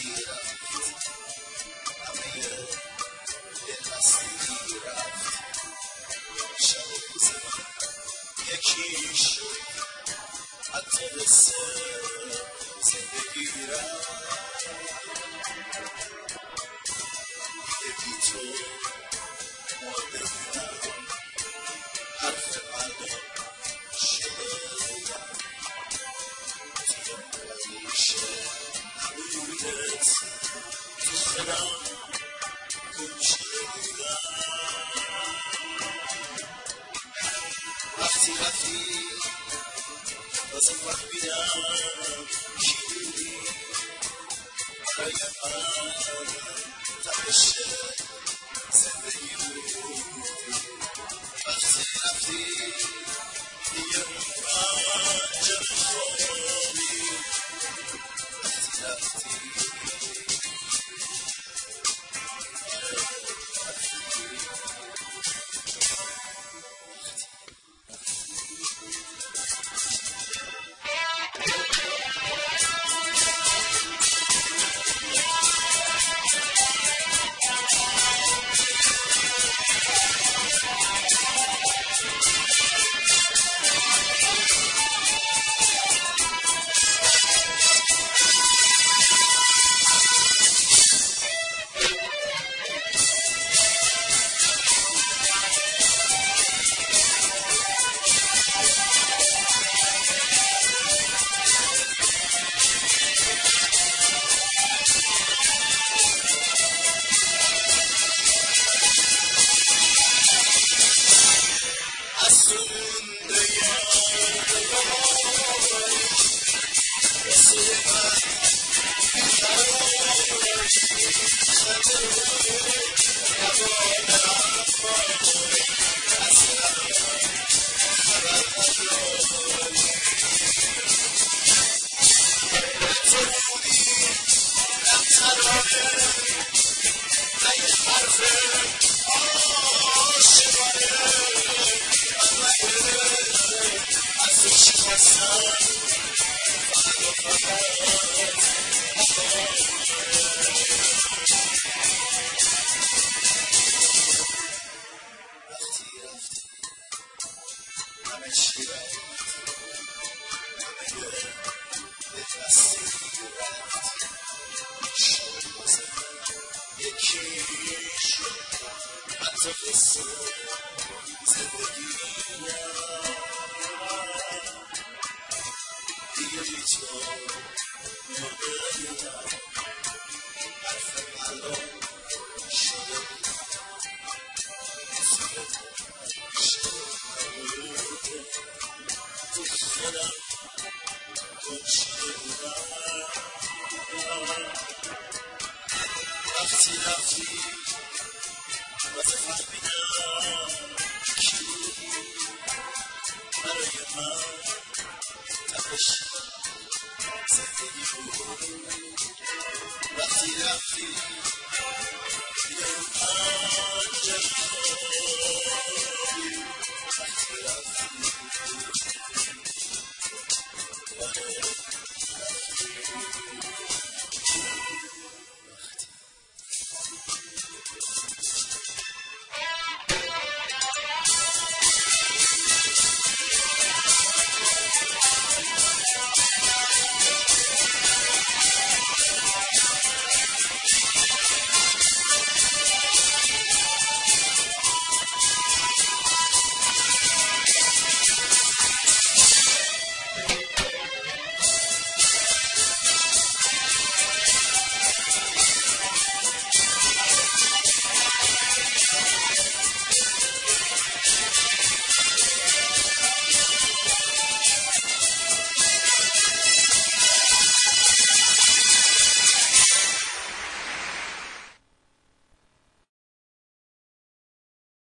یکی شد حتی قصه زندگی رفت دیگه بی تو مرده بودم حرف مردم شنیدم توی مریشه نبودت تو خودم گوش نمیدم وقتی رفتی تازه فهمیدم کی بودی برای من تپش زندگی بودی وقتی رفتی دیگه پنجره خوابی وقتی رفتی از تو مونده مثل من بیقرارش خنده روی لبان حرفای اصلا خبر نداری تو بودی نه ترانه نه یه حرف عاشقانه از تو چی خواستم فقط وقتی رفتی همه چی رفت همه بفستی رفت شد واسه یکی شد حتی قصه زندگی دیگه بی تو مرده بودم حرف مردم شده نبوده تو خودم گمشیده بودم وقتی رفتی تازه فهمیدم کی بودی برای من تپش زندگی بود وقتی رفتی دیگه رو پنجره خوابی وقتی رفتی